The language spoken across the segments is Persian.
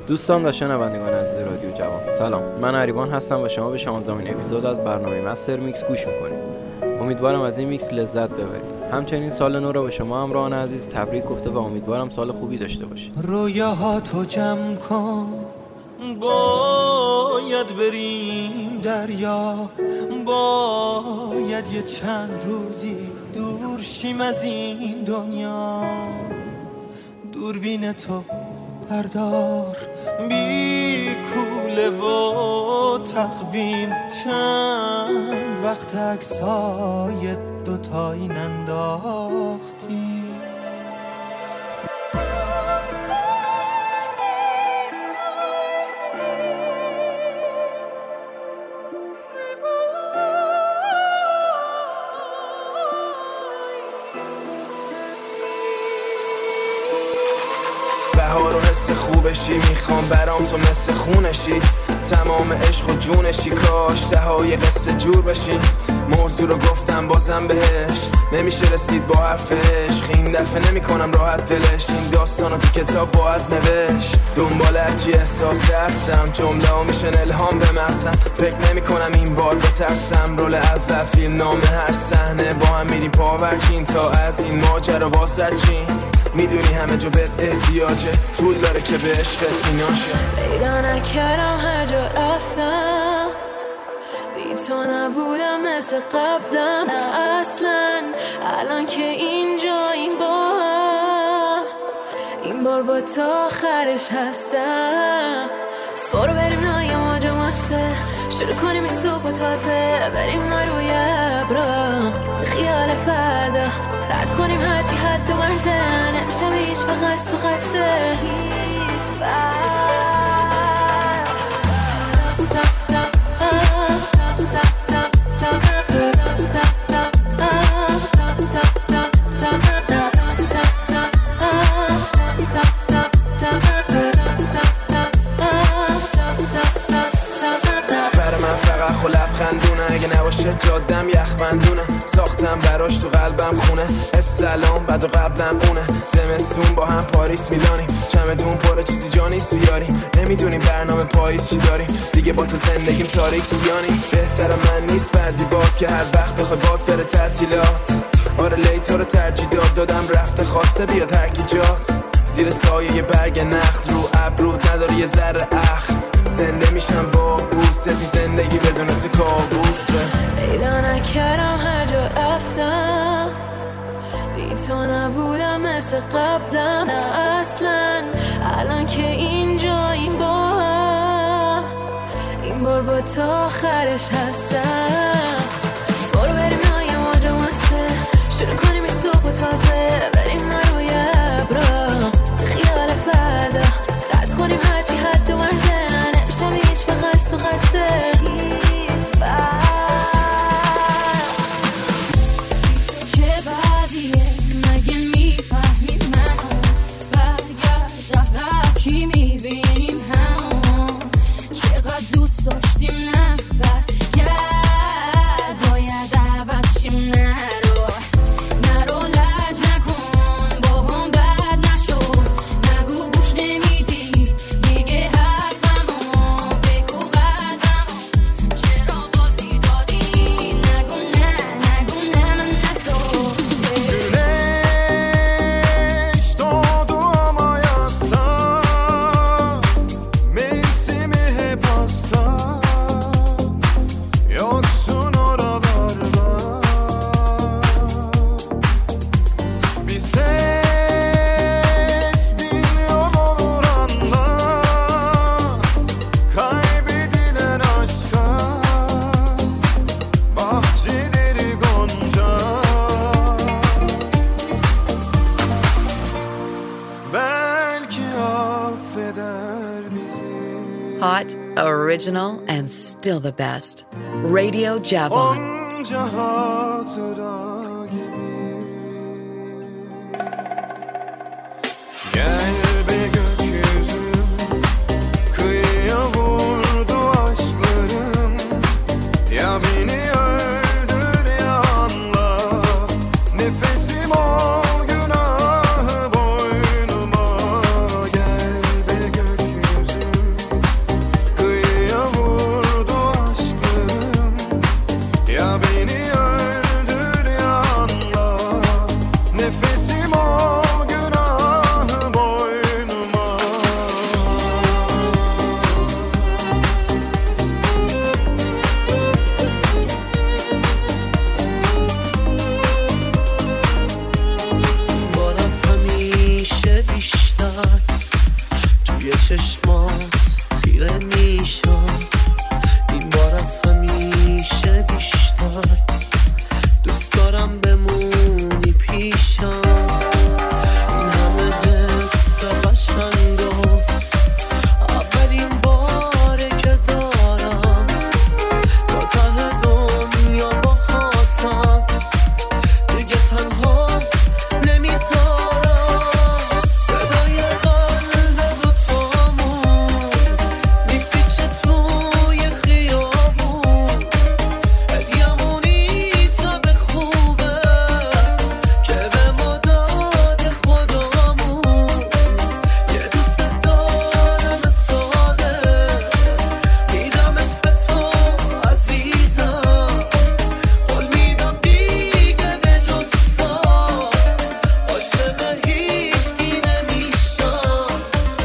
دوستان و شنوندگان عزیز رادیو جوان، سلام. من عریبان هستم و شما به 16مین اپیزود از برنامه مستر میکس گوش میکنید. امیدوارم از این میکس لذت ببرید. همچنین سال نو را به شما همراهان عزیز تبریک گفته و امیدوارم سال خوبی داشته باشید. رویاهاتو جمع کن، باید بریم دریا، باید یه چند روزی دور شیم از این دنیا. دوربین تو بردار، بی کوله و تقویم، چند وقت عکسای دوتایی ننداختیم. بهار و حس خوبشی، میخوام برام تو مثل خونشی، تمام عشق و جونشی، کاش تهای قصه جور بشی. موضوع رو گفتم بازم بهش، نمیشه رسید با حرفش، این دفعه نمی کنم راحت دلش، این داستانو تو کتاب باید نوشت. دنبال هرچی احساسی هستم، جمله ها میشن الهام به مغزم، فکر نمی کنم این بار بترسم. رول اول فیلم نام هر صحنه، با هم میریم پاورچین تا از این ماجرا واسه چین. میدونی همه جا بهت احتیاجه، طول داره که به عشقت میناشه. پیدا نکردم هر جا رفتم، بی تو نبودم مثل قبلم، نه اصلا. الان که اینجا این با هم، این بار با تو آخرش هستم. بس برو بریم نای ماجا مسته، شروع کنیم این صبح تازه، بریم ما روی ابرا به خیال فردا، رد کنیم هرچی حد و مرزه، نمیشم هیچ فقط تو خسته هیچ اگه نباشه جادم یخ بندونه، ساختم براش تو قلبم خونه، السلام بعد و قبلم اونه. زمستون با هم پاریس میلانیم، چمدون پر چیزی جا نیست بیاریم، نمیدونیم برنامه پاییز چی داریم، دیگه با تو زندگیم تاریک سیانیم. بهتر من نیست بعدی باد که هر وقت بخوای باد بره تعطیلات. آره لیتا رو ترجیح دادم، رفته خواسته بیاد هر کی جات، زیر سایه یه برگ نخل، رو ابرود نداره یه ذره اخ، زنده میشم با بوسه، بی زندگی بدون تو کابوسه. پیدا نکردم هر جا رفتم، بی تو نبودم مثل قبلم، نه اصلا. الان که اینجا این با هم، این بار با تو آخرش هستم. بس برو بریم نای ماجا مسته، شروع کنیم این صبح تازه، بریم ما روی ابرا به خیال فردا، رد کنیم هرچی حد و مرزه، نمیشم هیچ فقط تو خسته هیچ چه بدیه مگه میفهمیم منو، برگرد عقب چی میبینیم همون، چقدر دوست داشتیم نبرگرد، باید عوض شیم نرو لج نکن با هم بد نشو، نگو گوش نمیدی دیگه حرفمو، بگو قدمو چرا بازی دادی، نگو نه من نه تو. Güneş doğdu ama yasta, mevsimi hep hasta, yoksun oralarda. Bir ses biliyor olur anda, kaybedilen aşka, bahçeleri gonca. Belki affeder bizi. Hot, original, and still the best. Radio Javon. Onca hatıra gibi. Gel be gökyüzüm, kıyıya vurdu aşklarım, ya beni öldür ya anla, nefesim o günahı boynuma. Gel be gökyüzüm, چشمات خیره میشم، این بار از همیشه بیشتر دوست دارم بمونی پیشم. این همه حس قشنگو اولین باره که دارم، تا ته دنیا باهاتم دیگه تنهات نمیذارم. صدای قلب و تامون میپیچه توی خیابون، هدیه‌مونی تا به خوبه که به ما داده خدامون. یه دوست دارم ساده میدمش به تو عزیزم، قول میدم دیگه به جز تو عاشق هیچکی نمیشم.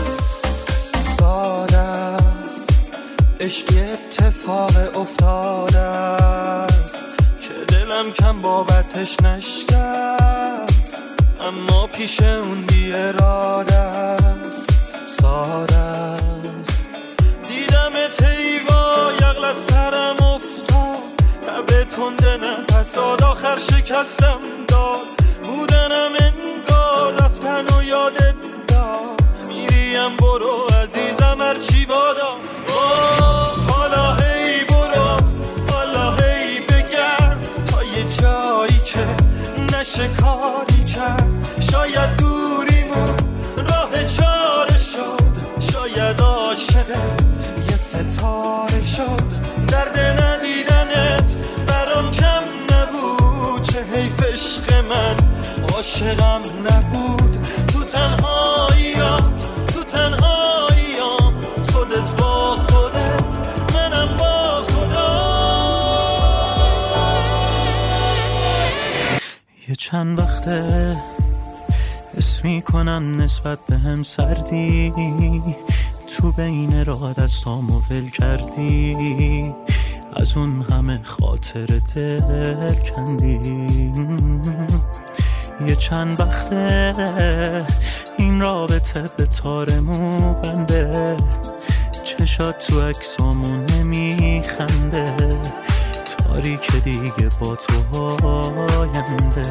ساده است عشقی اتفاق افتاده است که دلم کم بابتش نشکست، اما پیش اون بی اراده است. ساده است دیدمت هیوا یغل از سرم افتاد، تب تند نفسات آخر شکستم داد. بودنم انگار رفتن و یادت داد، میریم برو عزیزم هرچی بادا. حالا هی برو، حالا هی بگرد تا یه جایی که نشه کاری کرد. شاید دوریمون راه چاره شد، شاید عاشقت یه ستاره شد. درد ندیدنت برام کم نبود، چه حیف عشق من عاشقم نبود. تو تنهاییات، تو تنهاییام، خودت با خودت منم با خدا. یه چند وقته حس میکنم نسبت به هم سردی، تو بین راه دستامو ول کردی، از اون همه خاطر دل کندی. یه چند وقته این رابطه به تارمو بنده، چشات تو عکسامون نمیخنده، تاریک دیگه با تو آینده.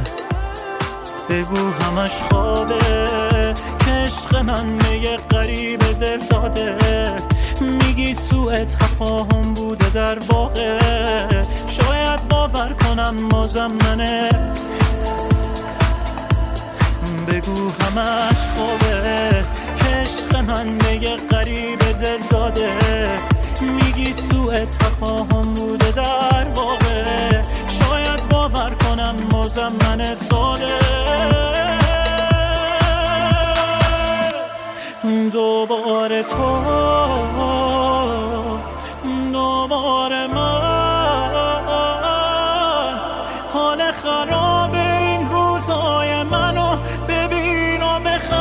بگو همش خوابه که عشق من به یه غریب دل داده، میگی سوء تفاهم بوده در واقع، شاید باور کنم بازم منه. بگو همش خوابه که عشق من به یه غریب دل داده، میگی سوء تفاهم بوده در واقع، شاید باور کنم بازم من ساده. دوباره تو، دوباره من، حال خراب این روزای منو ببین و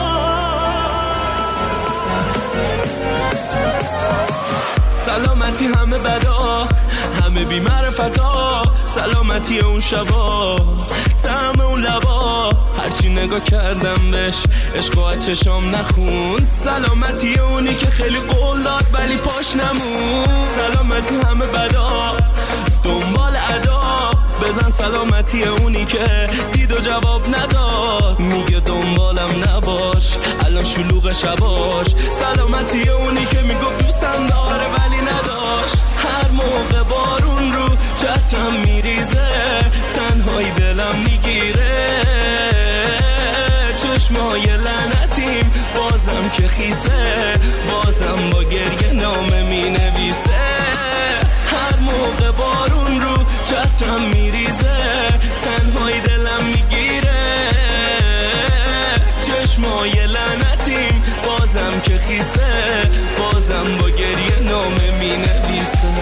سلامتی همه بدا، همه بی معرفتا، سلامتی اون شبا، طعم اون لبا، هرچی نگاه کردم بهش عشق و چشام نخوند. سلامتی اونی که خیلی قول داد ولی پاش نمون. سلامتی همه بدا، دنبال ادا، بزن سلامتی اونی که دید و جواب نداد، میگه دنبالم نباش الان شلوغ شباش. سلامتی اونی که میگفت دوستم داره ولی نداشت، هر موقع بارون رو چترم میریزه، تنهایی دلم میگیره، چشمای لعنتیم بازم که خیسه، بازم با گریه نامه مینویسه. هر موقع بارون رو چترم میریزه، تنهایی دلم میگیره، چشمای لعنتیم بازم که خیسه، بازم با گریه نامه مینویسه.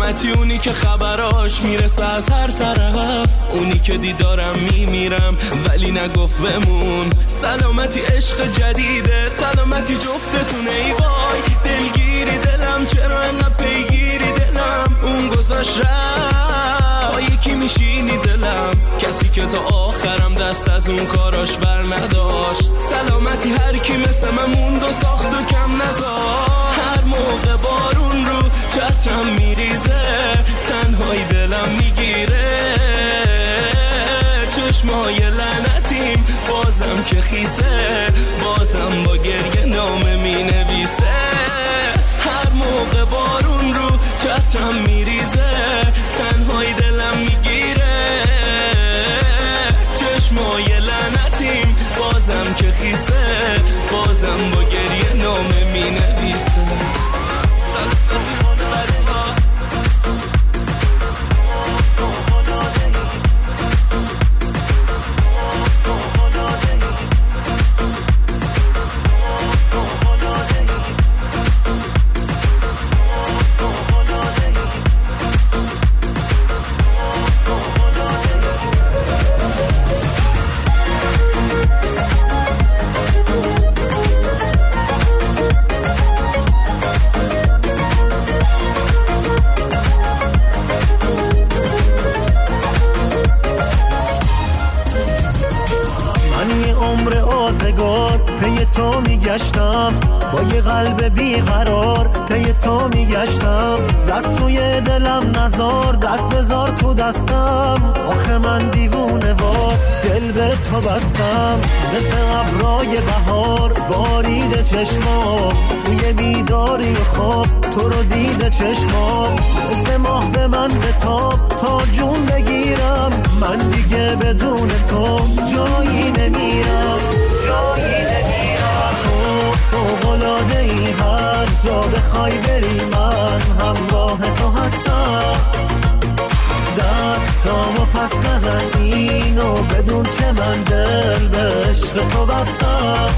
سلامتی اونی که خبراش میرسه از هر طرف، اونی که دیدارم میمیرم ولی نگفت بمون. سلامتی عشق جدیده، سلامتی جفتتونه. ای وای دلگیری دلم، چرا انقدر پیگیری دلم؟ اون گذاشت رفت با یکی میشینی دلم، کسی که تا آخرم دست از اون کاراش بر نداشت. سلامتی هر کی مثل من موند و ساخت و کم نذاشت. هر موقع بارون رو چترم میریزه، تنهایی دلم میگیره. چشمای لعنتیم بازم که خیسه، بازم با گریه نامه مینویسه. هر موقع بارون رو چترم میریزه، تنهایی دلم میگیره. چشمای لعنتیم بازم که خیسه، بازم با گریه نامه مینویسه. تو میگشتم با یه قلب بیقرار، پی تو میگشتم. دست روی دلم نزار، دست بذار تو دستم. آخه من دیوونه وار دل به تو بستم. مثل ابرای بهار بارید چشمام، توی بیداری و خواب تو رو دیده چشمام. مثل ماه به من بتاب تا جون بگیرم، من دیگه بدون تو جایی نمیرم، جایی نمیرم. فوق‌العاده ای هر جا بخوای بری، من همراه تو هستم. دستامو پس نزن اینو بدون که من دل به عشق تو بستم.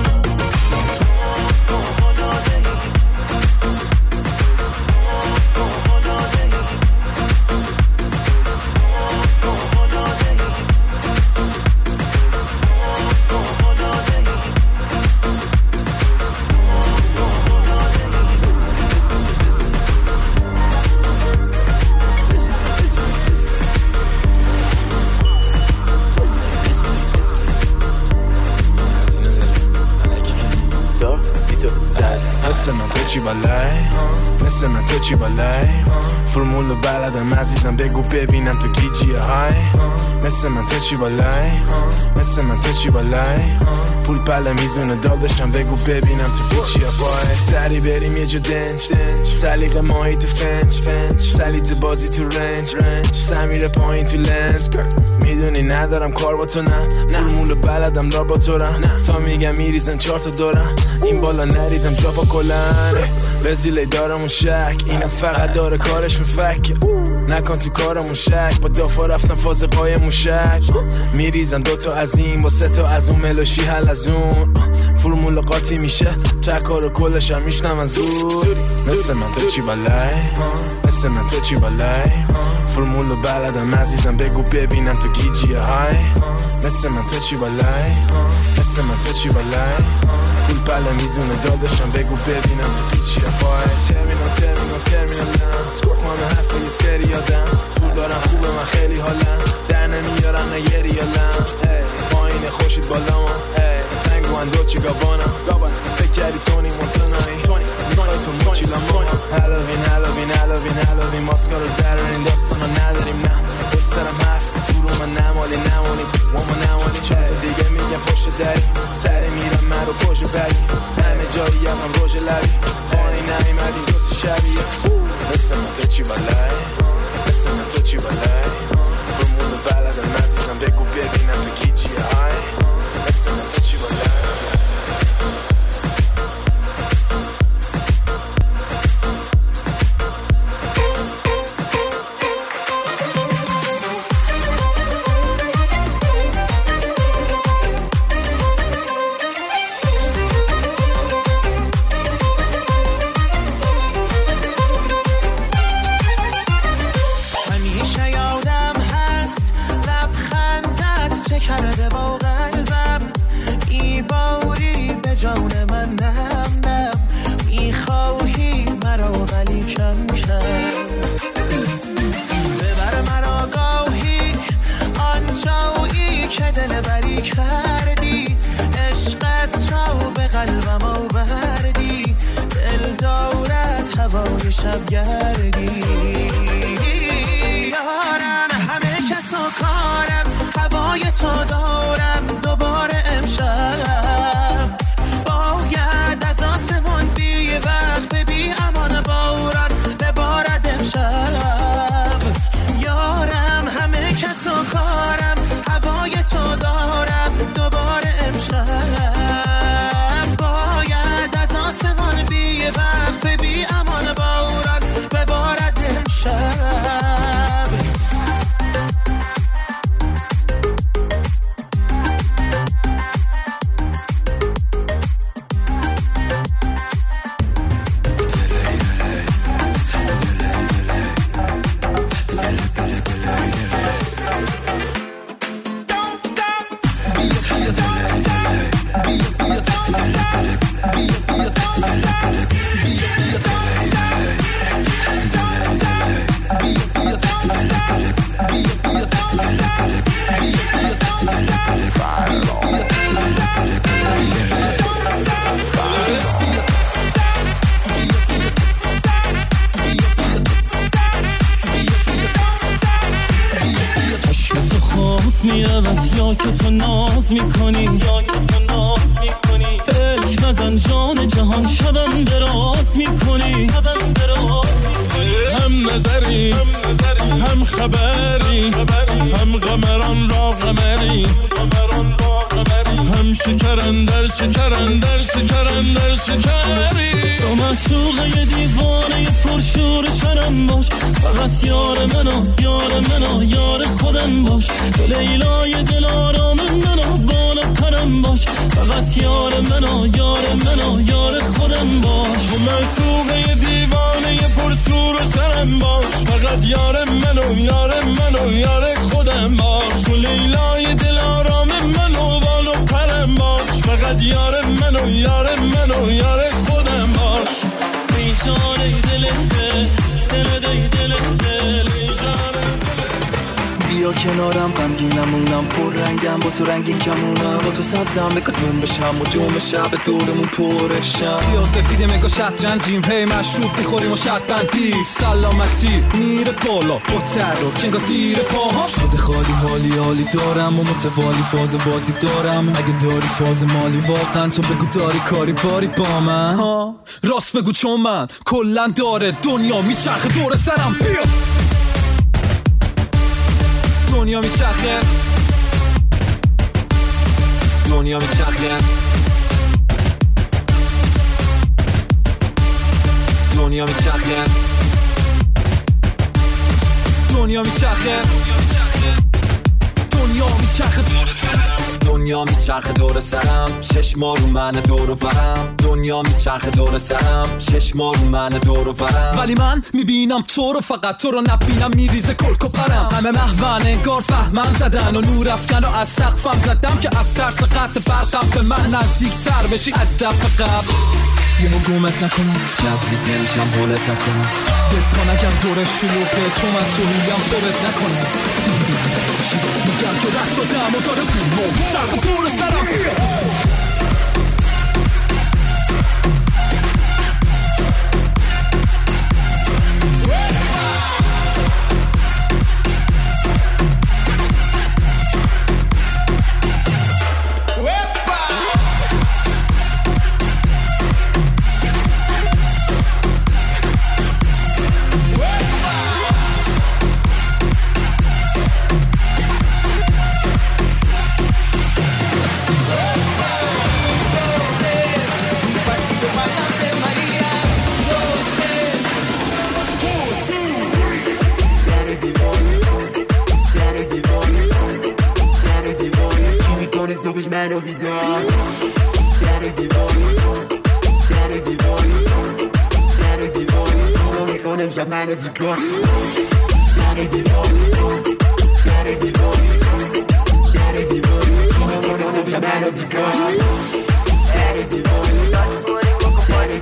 مثل من تو چی بالای فرمول بلدم عزیزم، بگو ببینم تو گیجی های. مثل من تو چی بالای، مثل من تو چی بالای پول پله میزونه داداشم، بگو ببینم تو پیچی پای. سری بریم یه جا دنج، سلیقه ماهی تو فنج، سلیت بازی تو رنج، سمیر پایین تو لنز. میدونی ندارم کار با تو، نه فرمول بلدم دار با تو رم. تا میگم میریزن 4 تا دورم، این بالا نریدم جا با کلن. رزیله دارمون شک، اینا فقط داره کارشون فک. نکن تو کارمون شک، با دافا رفتم فاز قایم شک. میریزن 2 تا از این با 3 تا از اون، ملوشی حل از اون. فرمول قاطی میشه تکار و کلش هم میشنم از زور. مثل من تو چی بالای، مثل من تو چی بالای فرمول بلدم عزیزم، بگو ببینم تو گیجی های. مثل من تو چی بالای، مثل من تو چی بالای پول پله میزونه داداشم، بگو ببینم تو پیچی پای. ترمینال نه سکوت مامه حرفه یه سری یادم، تو دارم خوبه من خیلی حالم، در نمیارم نه یه ریالم. پایین خوشید بالا من پنگو اندوچی گابانا، فکر کردی تونی مونتانایی، میخوای تو موچیلا مانا. حلوین ماسکا رو درارین داستانا نداریم، نه پشت سرم حرف تو رو من نمالی وما نمالی. 4 تا دیگه میگم پشت دری، سری میرم من رو پشت بری. همه جایی هم روژ لبی، پایین نمیمدی دوست شبیه. مثل من تو چی بالای، مثل من تو چی بالای شب گردی. یارم همه کس و کارم، هوای تو دارم دوباره امشب. باید از آسمان بی وقف بی امان باران ببارد امشب. یارم همه کس و کارم، هوای تو دارم دوباره امشب. باید از آسمان بی وقف بی امان باران ببارد امشب. یا که تو ناز میکنی، فکر نزن جان جهان شبم دراز میکنی. هم نظری هم خبری، هم قمران را قمری، هم شکرن در شکرن در شکرن در شکری. تو معشوقه دیوانه پرشور شرم باش، فقط یار منو یار منو یار خودم باش. تو لیلای دل آرام منو بالا پرم باش، فقط یار منو یار منو یار خودم باش. تو معشوقه دیوانه پرشور شرم باش، فقط یار منو یار منو یار خودم باش. تو لیلای دل آرام منو بالا پرم باش، فقط یار منو یار منو یار خودم باش. بیچاره دل دل دل دل دل دل بیا کنارم، غمگین نمونم، پر رنگم با تو رنگین کمونم. با تو سبزم بکا جون بشم و جون شب دورمون پرشم. سیاه سفیده مگا شطرنجیم، هی مشروب میخوریم و شط بندی. سلامتی میره بالا با تر و کنگا زیر پاها. شده خالی حالی حالی دارم و متوالی فاز بازی دارم. اگه داری فاز مالی واقعا تو بگو داری کاری باری با من. راست بگو چون من کلن داره دنیا میچرخه دور سرم. بیا دنیا میچرخه دنیا میچرخه دنیا میچرخه دنیا میچرخه دنیا میچرخه دنیا میچرخه دور سرم. چشما رو من دور و برم. دنیا میچرخه دور سرم. چشما رو من دور و برم. ولی من میبینم تو رو، فقط تو رو نبینم میریزه کلک و پرم. همه محون انگار فهمم زدن و نور افکن و از سقفم زدم که از ترس قطع برقم به من نزدیک تر بشی از دفعه قبل. یه مگومت نکنم نزدیک نمیشم بولت نکنم. بکن اگر دور شلوغه چون من تو رویم بولت نکنم. میگم که رد دادم و داره بیمون شرط دور سرم. صبحش منو بیدار در دیوانی در دیوانی در دیوانی رو میخونم شب منو چیکار در دیوانی در دیوانی در دیوانی رو میخونم شب منو چیکار در دیوانی در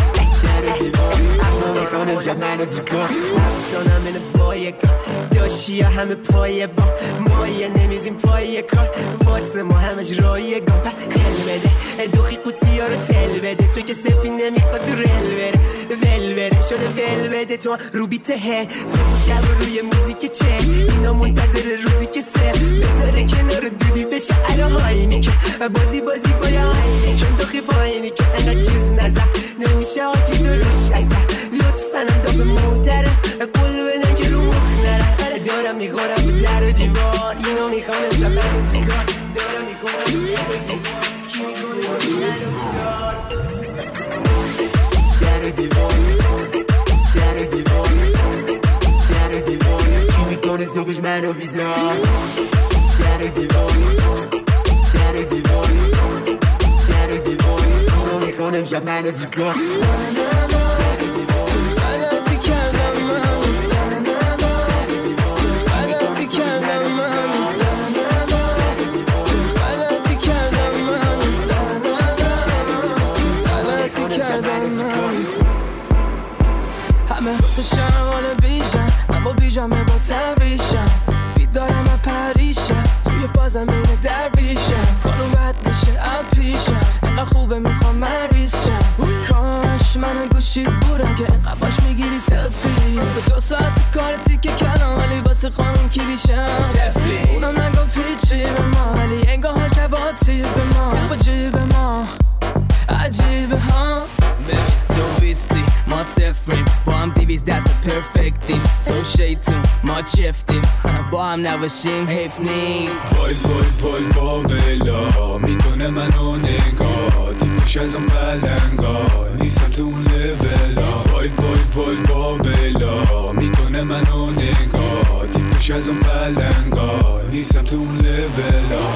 دیوانی رو میخونم شب منو چیکار سانم in a boy داشتی اشیا همه پایه با مایه نمیدیم پایه کار واسه ما همش رایگان پس خیلی بده دوخی قوطی ها رو تل بده توی که سپی نمیخواد تو رل بره ول بره شده ول بده تو رو بیته هه صبح شب روی موزیک چه اینا منتظر روزی که سه بذاره کنار دودی بشه الان هاینی که بازی با یا هاینی که دوخی پایینی که انقدر چیز نزد نمیشه آتی تو روش ایسا لطفاً هم داب موتره قول بدن که رو مخ نره دارم میخورم به در و دیوار اینو میخوانم زمان چیکار دارم میخورم به در و دیوار کی میکنه زمان و بیدار در و دیوار در و دیوار در و دیوار کی میکنه صبحش منو بیدار در و دیوار در و دیوار در و دیوار اینو میخوانم زمان و چیکار همه خودشم والا بیشم اما بیجامه با ترویشم بیدارم و پریشم توی فازم اینه درویشم کانون بد میشه اپیشم اینقدر خوبه میخوام مریشم کاش من گوشید بورم که اینقدر باش میگیری سلفی به 2 ساعت کار تیکه کنم ولی واسه خانم کلیشم تفلی اونم نگفت هیچی به ما ولی انگاه حال که با تیب ما با جیب ما عجیبه ها ببین تو بیستی ما سفریم با هم 200 دست پرفکتیم تو شیطون ما چفتیم با هم نباشیم حیف نیست وای وای وای با ویلا میکنه منو نگاه دیمش از اون بلنگا نیستم تو اون لولا وای وای وای با ویلا میکنه منو نگاه دیمش از اون بلنگا نیستم تو اون لولا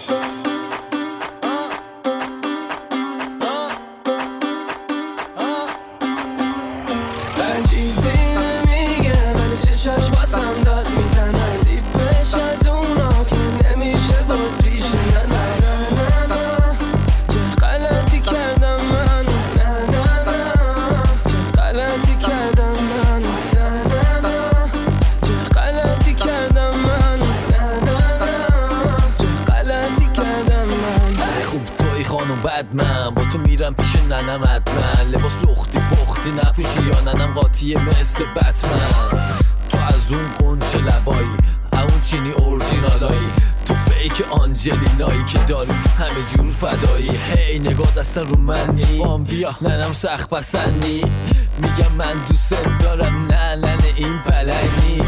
من با تو میرم پیش ننم حتما لباس لختی پختی نپوشی یا ننم قاطیه مثل بتمن تو از اون قنچه لبایی اون چینی اورجینالایی تو فیک آنجلینایی که داری همه جور فدایی هی نگاه دستن رو منی بام بیا ننم سخت پسندی میگم من دوست دارم نه این پلنگی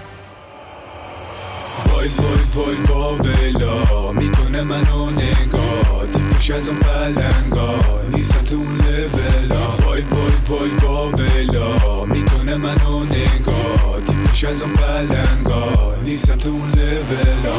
وای وای وای با ویلا میکنه منو نگاه دیمش از اون بلنگا نیستم تو اون لولا وای وای وای با ویلا میکنه منو نگاه دیمش از اون بلنگا نیستم تو اون لولا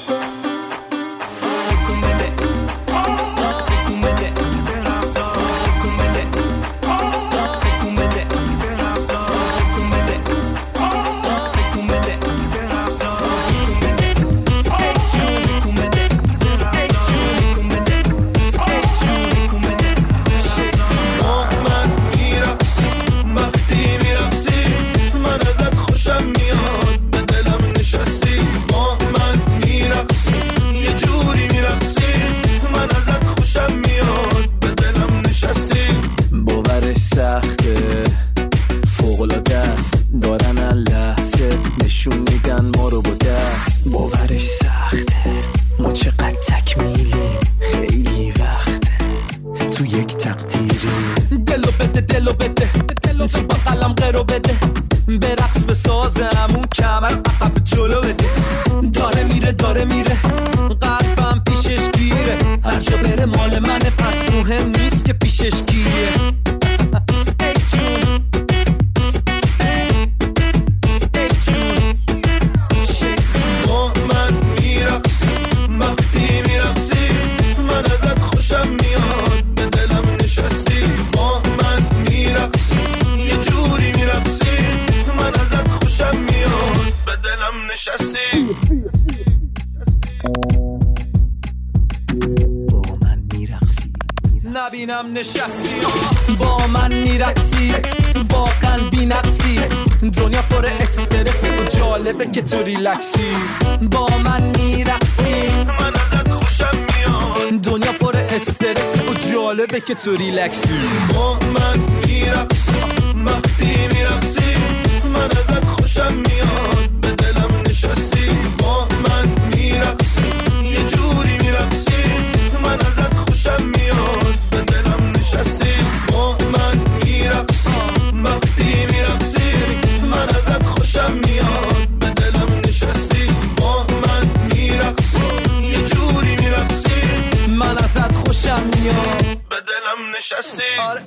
داره میره قلبم پیشش گیره هر جا بره مال منه پس مهم نیست که پیشش گیره ای جون ای جون با من میرقصی وقتی میرقصی من ازت خوشم میاد به دلم نشستی با من میرقصی یه جوری میرقصی من ازت خوشم میاد به دلم نشستی نبینم نشستی با من میرقصی واقعا بی نقصی. دنیا پر استرسه و جالبه که تو ریلکسی. با من میرقصی من ازت خوشم میاد. دنیا پر استرسه و جالبه که تو ریلکسی. با من میرقصی وقتی میرقصی من ازت خوشم میاد. به دلم نشستی با من میرقصی یه جوری میرقصی من ازت خوشم میاد. به دلم نشستی با من میرقصی وقتی میرقصی من ازت خوشم میاد. به دلم نشستی با من میرقصی یه جوری میرقصی من ازت خوشم میاد. به دلم نشستی.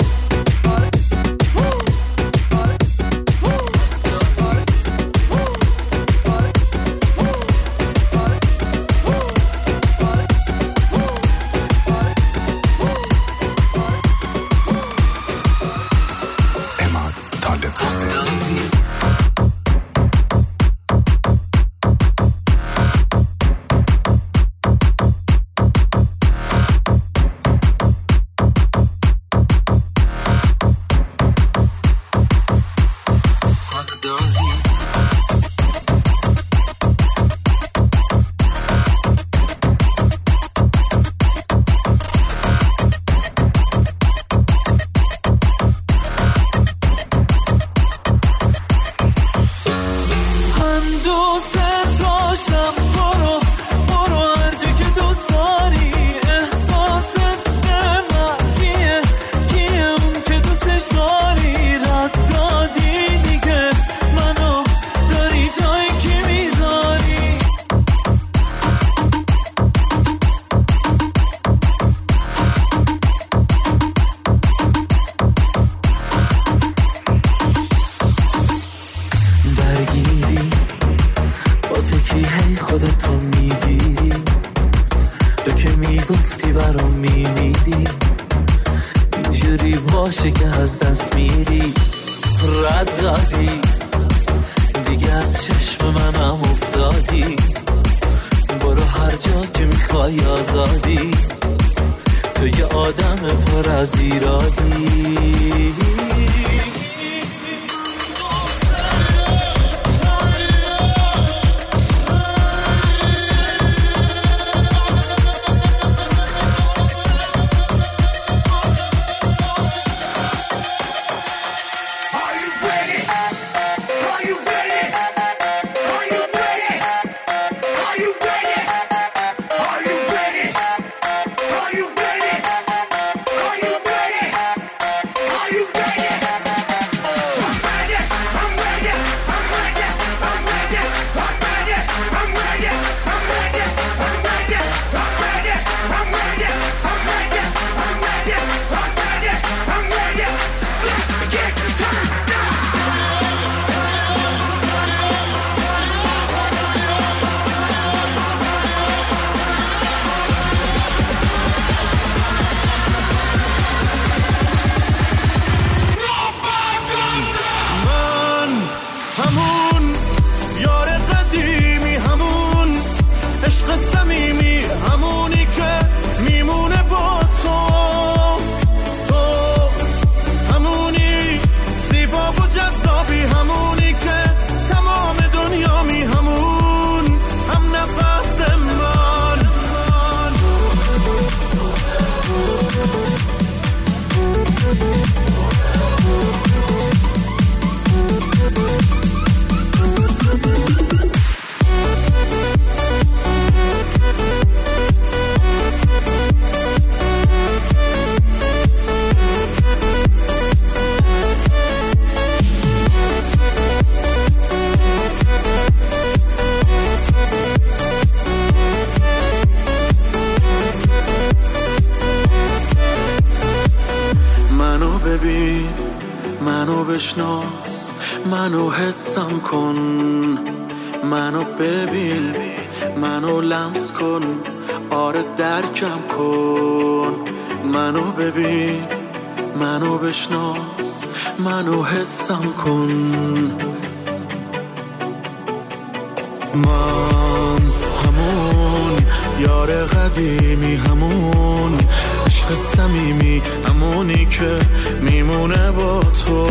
بشناس منو حسم کن، منو ببین، منو لمس کن، آره درکم کن. منو ببین، منو بشناس، منو حسم کن. من همون یار قدیمی، همون عشق عشق صمیمی همونی که میمونه با تو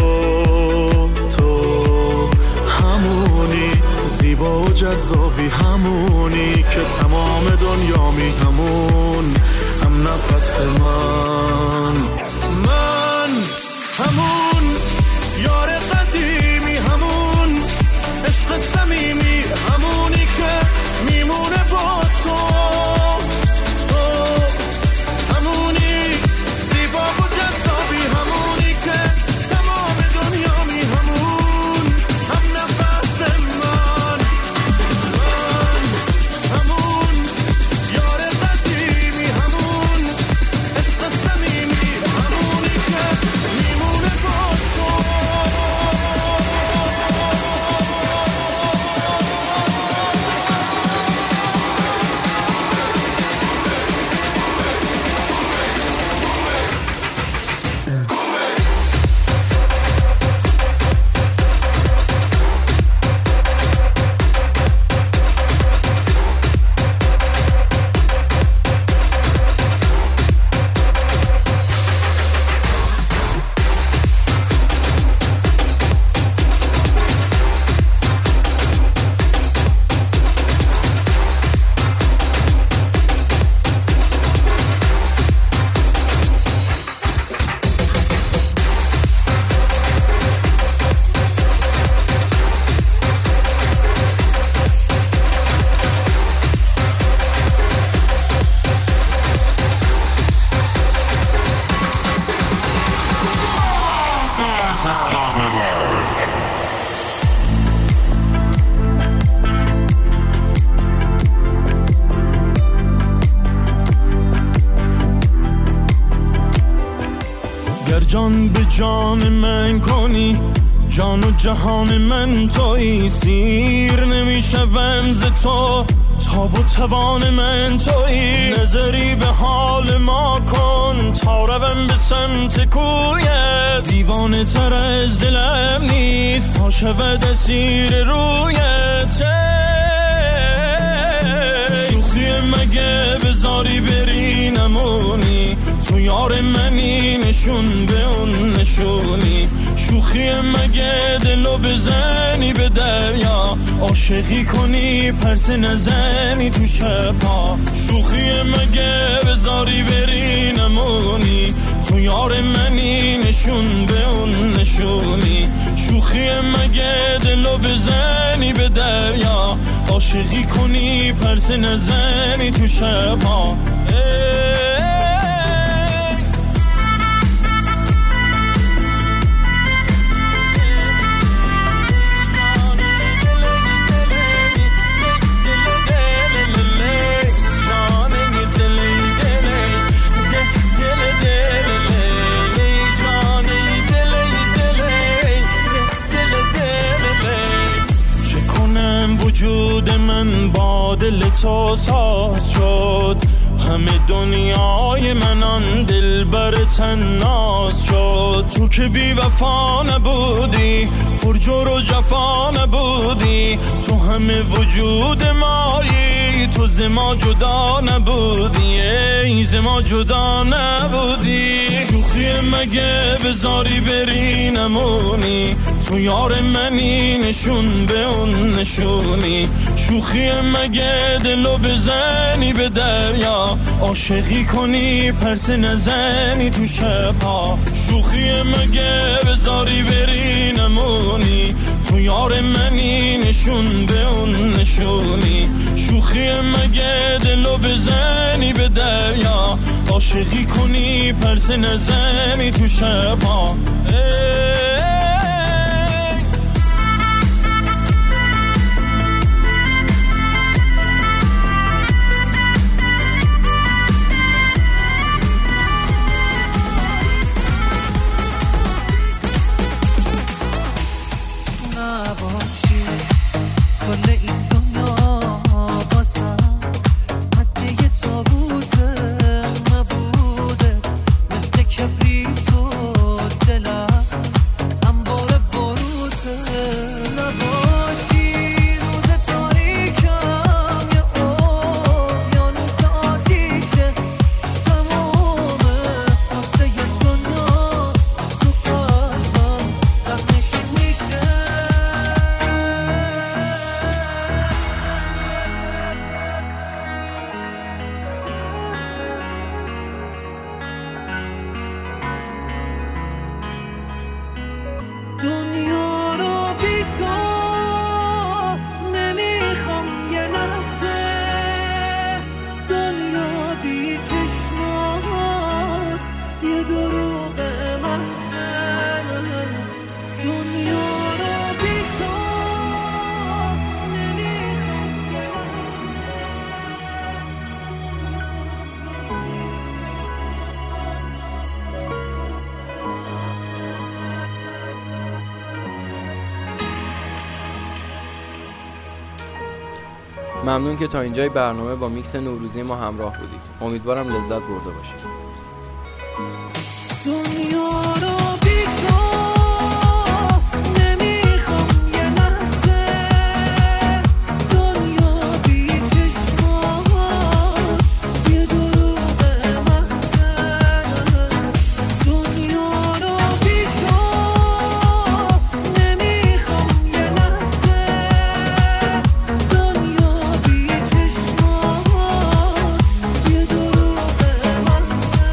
همونی زیبا و جذابی همونی که تمام دنیامی همون هم نفس من همون یار قدیمی همون عشق صمیمی همونی که میمونه با تو همونی زیبا و جذابی همونی که تمام دنیامی همون هم نفس من همون یار قدیمی همون عشق صمیمی همونی که میمونه با تو جان به جان من کنی جان و جهان من تویی سیر نمیشوم ز تو تاب و توان من تویی نظری به حال ما کن تا روم به سمت کویت دیوانه تر از دلم نیست تا شود اسیر رویت شوخی مگه بذاری بری نمونی تو یار منی نشون به اون نشونی شوخی مگه دلو بزنی به دریا عاشقی کنی پرس نزنی تو شبها شوخی مگه بذاری بری نمونی تو یار منی نشون به اون نشونی شوخی مگه دلو بزنی به دریا عاشقی کنی پرس نزنی تو شبها وجود من با دل تو ساز شد همه دنیای من آن دل بر تناز شد تو که بی وفا نبودی پر جور و جفا نبودی تو همه وجود مایی تو ز ما جدا نبودی ای ز ما جدا نبودی شوخی مگه بذاری بری نمونی تو یار منی نشون به اون نشونی شوخی مگه دلو بزنی به دریا عاشقی کنی پرس نزنی تو شبها شوخی مگه بذاری بری نمونی تو یار منی نشون به اون نشونی شوخی مگه دلو بزنی به دریا عاشقی کنی پرس نزنی تو شبها مثل کبریت و دلم ممنون که تا اینجای برنامه با میکس نوروزی ما همراه بودید. امیدوارم لذت برده باشید. دنیا رو بی تو نمیخوام یه لحظه، دنیا بی چشمات یه دروغ محضه، دنیا رو بی تو نمیخوام یه لحظه، دنیا بی چشمات یه دروغ محضه.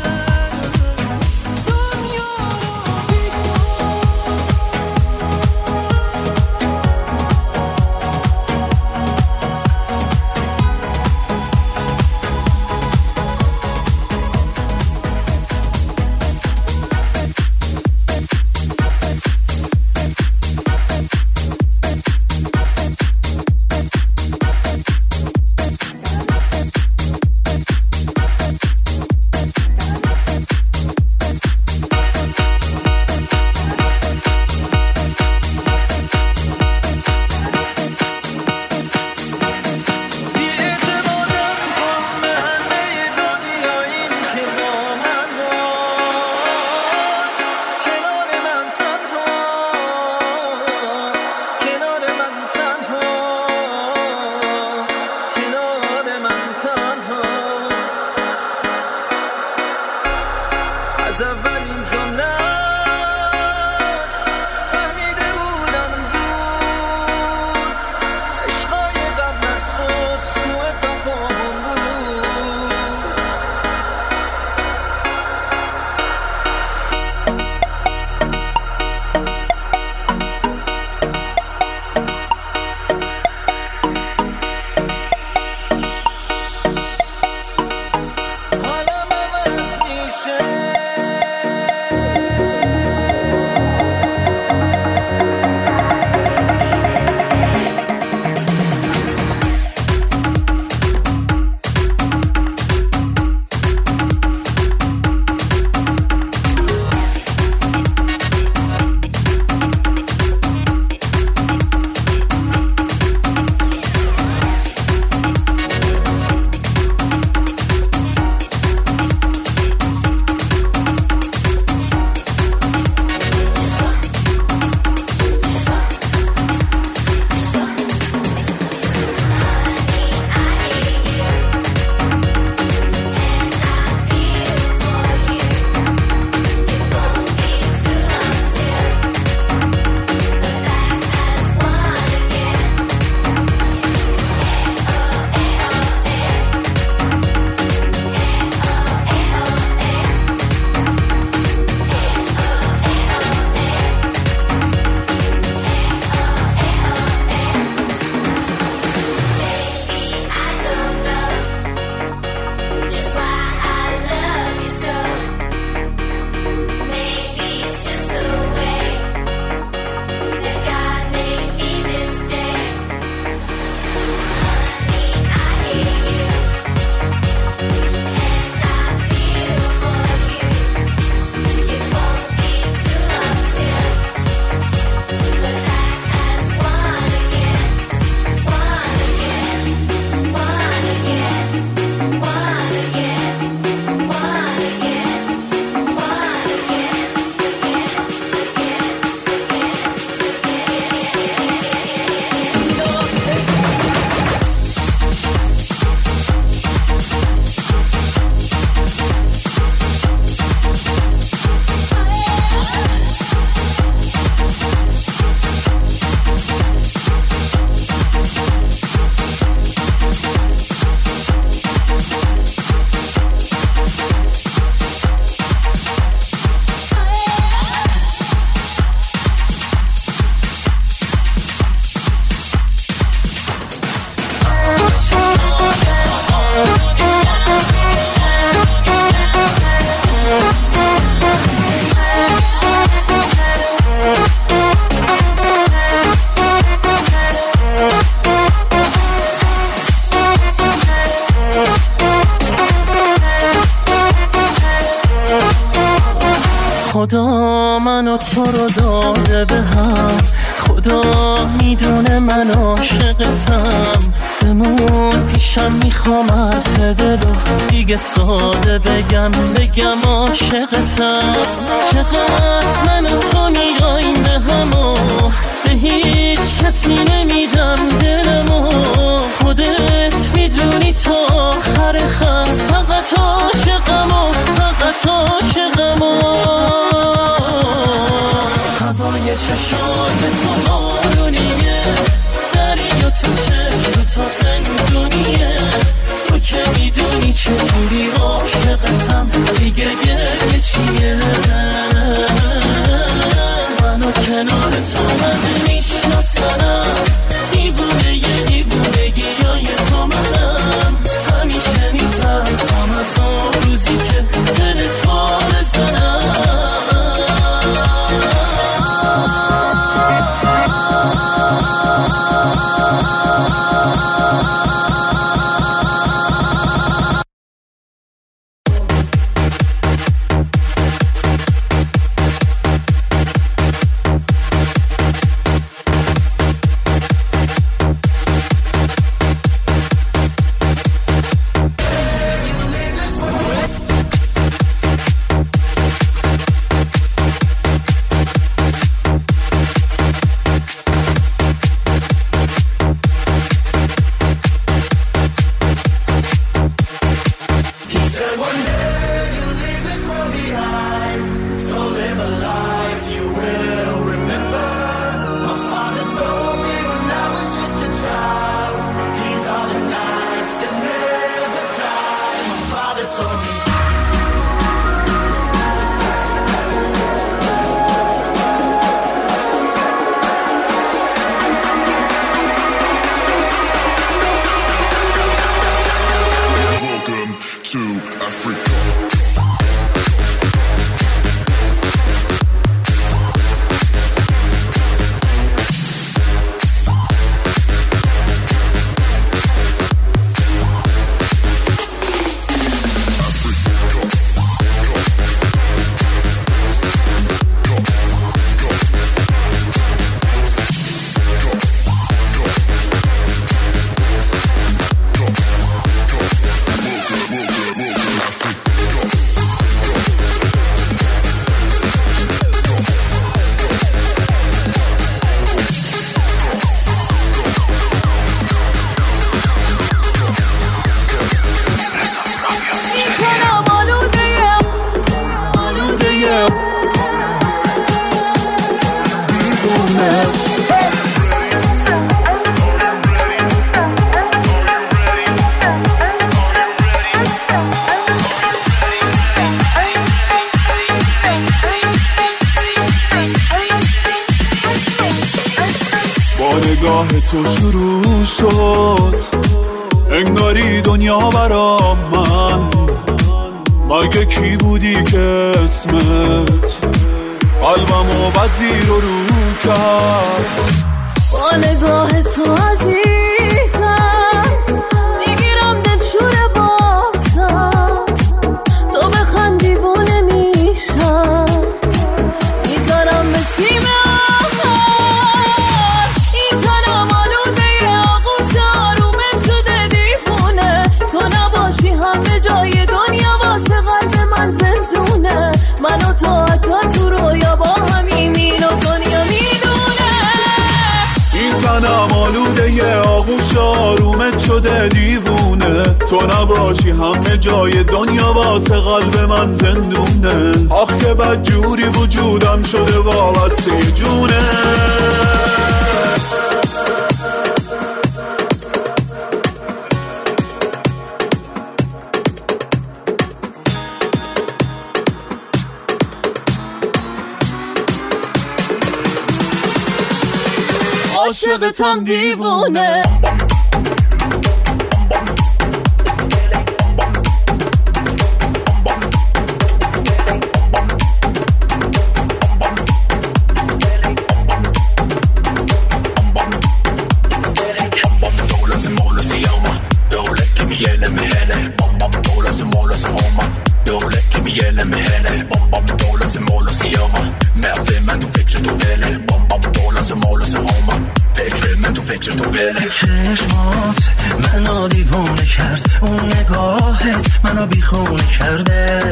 خدا منو تو رو داده به هم، خدا میدونه من عاشقتم، بمون باشم میخوام حرف دلو دیگه ساده بگم عاشقتم. چقدر من و تو میاییم به همو، به هیچ کسی نمیدم دلمو. خودت میدونی تا آخر خط فقط عاشقمو، فقط عاشقمو. هوای چشات تو آرونیه، دریا تو چشم تو زندونیه. تو که میدونی چجوری عاشقتم، دیگه گریه چیه؟ منو کنار تو من میشناسنم، دیوونگی های تو منم. همیشه میترسم از اون روزی که دل تو بزنم. نگاه تو شروع شد انگاری دنیا برام مگه کی بودی که اسمت قلبمو بد زیر و رو کرد. با نگاه تو عزیزم میگیرم دلشور بازم، تو بخند دیوونه میشم میذارم به سیم آخر. این تنم آلوده آغوش آرومم شده دیوونه، تو نباشی همه جای دنیا واسه قلب من زندونه. من و تو حتی تو رویا با همیم و دنیا میدونه. این تنم آلوده آغوش آرومت شده دیوونه، تو نباشی همه جای دنیا واسه قلب من زندونه. آخ که بد جوری وجودم شده وابسته جونه. عاشقتم دیوونه. gjelder med henne. Bom, bom, dårløse måløse homer. Dårlig kan vi gjelder med henne. Bom, bom, dårløse måløse gjemmer. Merse, men du fikk ikke du ville. Bom, bom, dårløse måløse homer. فکر من تو فکر تو بله. چشمات منو دیوونه کرد، اون نگاهت منو بیخونه کرده.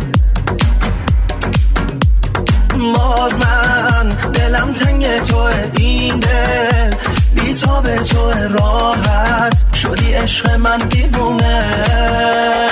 باز من دلم تنگ توه، این دل بی تو به توه، راحت شدی عشق من دیوونه.